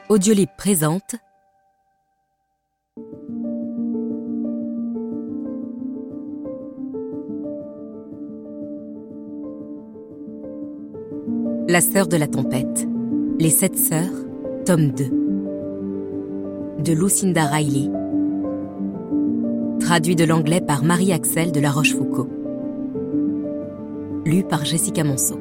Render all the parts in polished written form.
Audiolib présente La sœur de la tempête, Les 7 sœurs, tome 2 de Lucinda Riley. Traduit de l'anglais par Marie-Axelle de La Rochefoucauld. Lu par Jessica Monceau.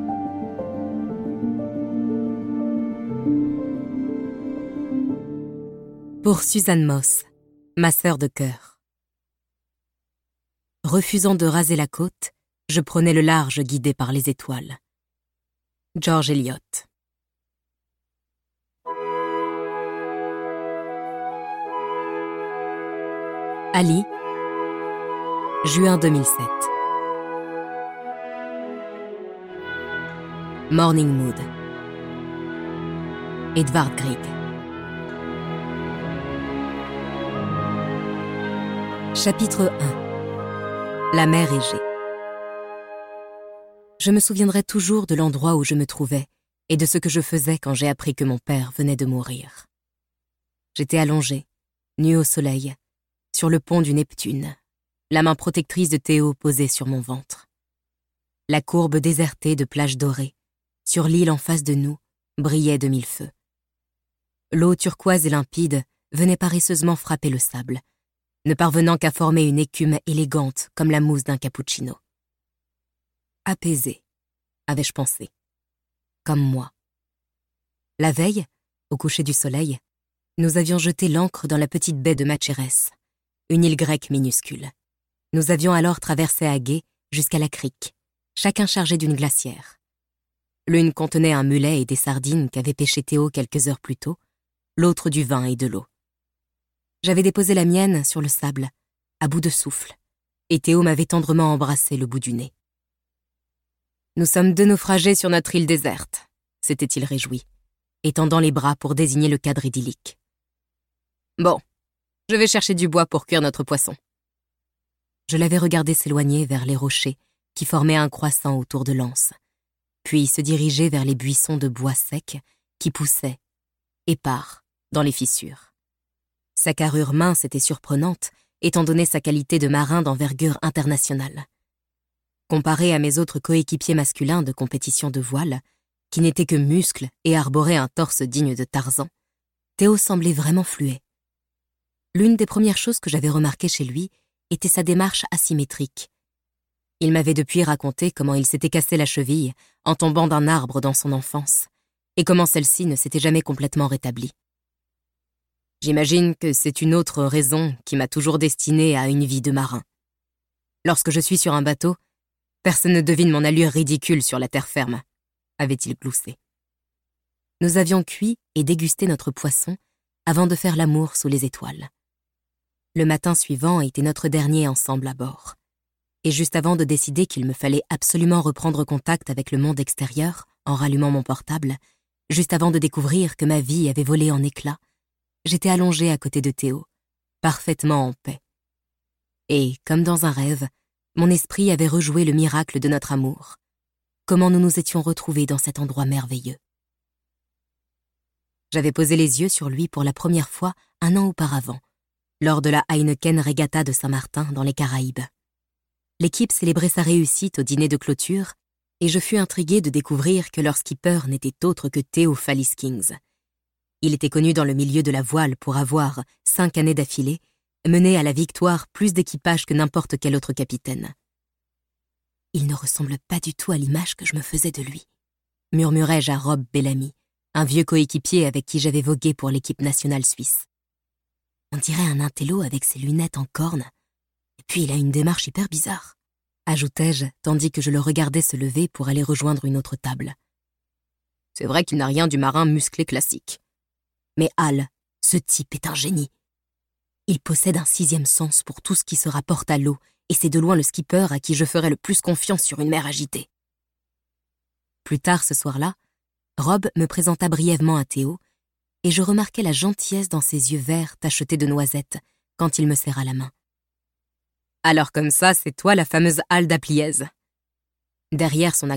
Pour Suzanne Moss, ma sœur de cœur. Refusant de raser la côte, je prenais le large guidé par les étoiles. George Eliot. Ali, juin 2007. Morning Mood. Edvard Grieg. Chapitre 1. La mer Égée. Je me souviendrai toujours de l'endroit où je me trouvais et de ce que je faisais quand j'ai appris que mon père venait de mourir. J'étais allongée, nue au soleil, sur le pont du Neptune, la main protectrice de Théo posée sur mon ventre. La courbe désertée de plages dorées, sur l'île en face de nous, brillait de mille feux. L'eau turquoise et limpide venait paresseusement frapper le sable, ne parvenant qu'à former une écume élégante comme la mousse d'un cappuccino. Apaisé, avais-je pensé. Comme moi. La veille, au coucher du soleil, nous avions jeté l'ancre dans la petite baie de Matcherès, une île grecque minuscule. Nous avions alors traversé à gué jusqu'à la crique, chacun chargé d'une glacière. L'une contenait un mulet et des sardines qu'avait pêché Théo quelques heures plus tôt, l'autre du vin et de l'eau. J'avais déposé la mienne sur le sable, à bout de souffle, et Théo m'avait tendrement embrassé le bout du nez. « Nous sommes 2 naufragés sur notre île déserte », s'était-il réjoui, étendant les bras pour désigner le cadre idyllique. « Bon, je vais chercher du bois pour cuire notre poisson. » Je l'avais regardé s'éloigner vers les rochers qui formaient un croissant autour de l'anse, puis se diriger vers les buissons de bois secs qui poussaient, épars, dans les fissures. Sa carrure mince était surprenante, étant donné sa qualité de marin d'envergure internationale. Comparé à mes autres coéquipiers masculins de compétition de voile, qui n'étaient que muscles et arboraient un torse digne de Tarzan, Théo semblait vraiment fluet. L'une des premières choses que j'avais remarquées chez lui était sa démarche asymétrique. Il m'avait depuis raconté comment il s'était cassé la cheville en tombant d'un arbre dans son enfance, et comment celle-ci ne s'était jamais complètement rétablie. J'imagine que c'est une autre raison qui m'a toujours destiné à une vie de marin. Lorsque je suis sur un bateau, personne ne devine mon allure ridicule sur la terre ferme, avait-il gloussé. Nous avions cuit et dégusté notre poisson avant de faire l'amour sous les étoiles. Le matin suivant était notre dernier ensemble à bord. Et juste avant de décider qu'il me fallait absolument reprendre contact avec le monde extérieur en rallumant mon portable, juste avant de découvrir que ma vie avait volé en éclats, j'étais allongée à côté de Théo, parfaitement en paix. Et, comme dans un rêve, mon esprit avait rejoué le miracle de notre amour. Comment nous nous étions retrouvés dans cet endroit merveilleux. J'avais posé les yeux sur lui pour la première fois 1 an auparavant, lors de la Heineken Regatta de Saint-Martin dans les Caraïbes. L'équipe célébrait sa réussite au dîner de clôture, et je fus intriguée de découvrir que leur skipper n'était autre que Theo Fallis-Kings. Il était connu dans le milieu de la voile pour avoir, 5 années d'affilée, mené à la victoire plus d'équipages que n'importe quel autre capitaine. « Il ne ressemble pas du tout à l'image que je me faisais de lui », murmurai-je à Rob Bellamy, un vieux coéquipier avec qui j'avais vogué pour l'équipe nationale suisse. « On dirait un intello avec ses lunettes en corne, et puis il a une démarche hyper bizarre », ajoutai-je, tandis que je le regardais se lever pour aller rejoindre une autre table. « C'est vrai qu'il n'a rien du marin musclé classique. Mais Hal, ce type est un génie. Il possède un 6e sens pour tout ce qui se rapporte à l'eau, et c'est de loin le skipper à qui je ferais le plus confiance sur une mer agitée. » Plus tard ce soir-là, Rob me présenta brièvement à Théo, et je remarquai la gentillesse dans ses yeux verts tachetés de noisettes quand il me serra la main. « Alors comme ça, c'est toi la fameuse Hal d'Apliez. » Derrière son accent